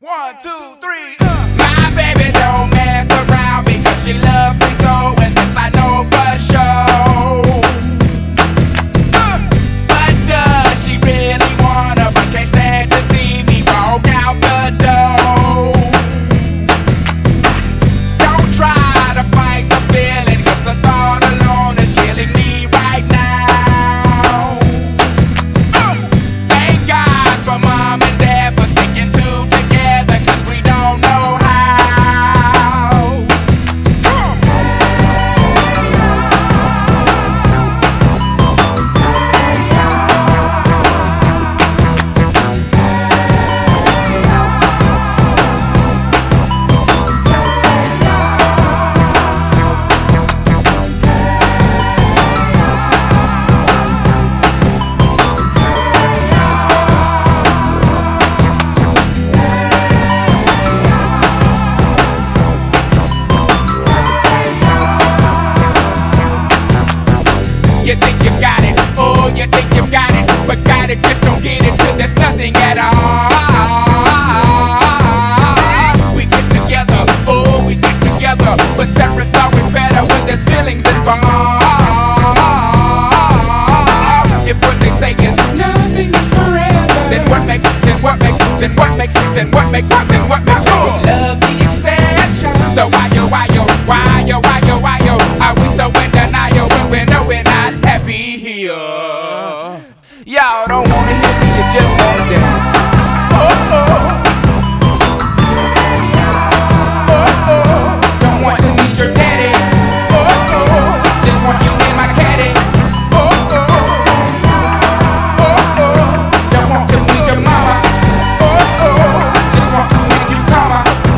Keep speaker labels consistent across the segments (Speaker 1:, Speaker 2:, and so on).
Speaker 1: 1, 2, 3.
Speaker 2: My baby don't mess around because she loves me so, and this I know for sure. But does she really wanna, but can't stand to see me walk out the door? Don't try to fight the feeling, cause the thought alone is killing me right now. Thank God for mom and dad for sticking two together, cause we don't know how. You think you got it, oh, you think you got it, but got it, just don't get it till there's nothing at all. We get together, oh, we get together, but separate's always better when there's feelings involved. If what they say is nothing is forever, then what makes it, then what makes it, then what makes it, then what makes it, then what makes it? Love the exception. So why yo, are we so in denial when we know we're not happy here? Y'all don't wanna hear me, you just wanna dance. Don't want to meet your daddy. Just want you in my caddy. Don't want to meet your mama. Just want to make you calmer.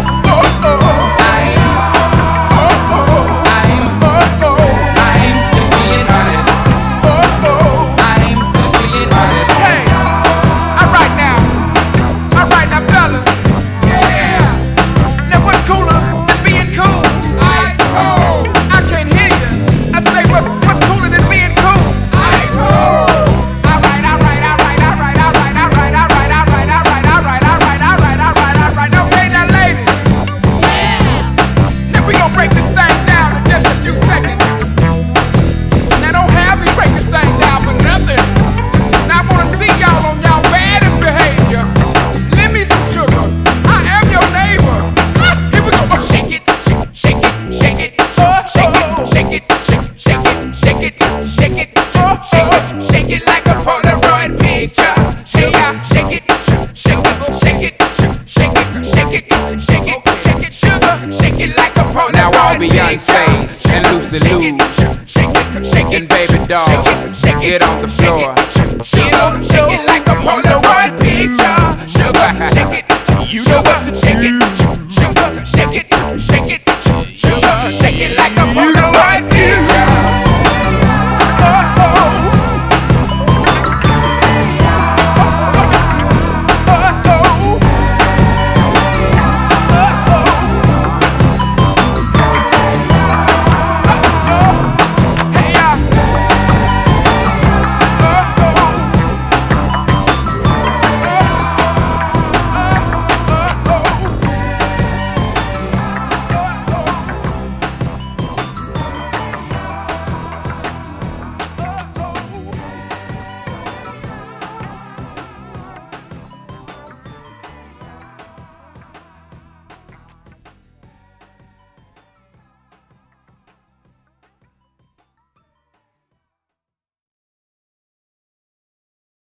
Speaker 2: I'm just being honest. I'm just being honest. Hey, alright now, fellas. Yeah. Now what's cooler than being cool? Ice cold. I can't hear you. I say what's cooler than being cool? Ice cold. Alright. Okay, now ladies. Yeah. Now we gon' break this thing down in just a few seconds. Now don't have me break this thing down for nothing. Now I wanna see y'all on y'all baddest behavior. Lend me some sugar. I am your neighbor. Here we go. Shake it, shake it, shake it, shake it, shake it, shake it, shake it, shake it, shake it, shake it like a Polaroid picture. Shake it, shake it, shake it, shake it, shake it, shake it, shake it, sugar. Shake it like a Polaroid picture.
Speaker 1: Now all Beyonce's and Lucy Lou's and Baby Doll, get on the floor.
Speaker 2: Shake it like a Polaroid picture. Sugar, shake it. You know what to shake it. Sugar, shake it, shake it.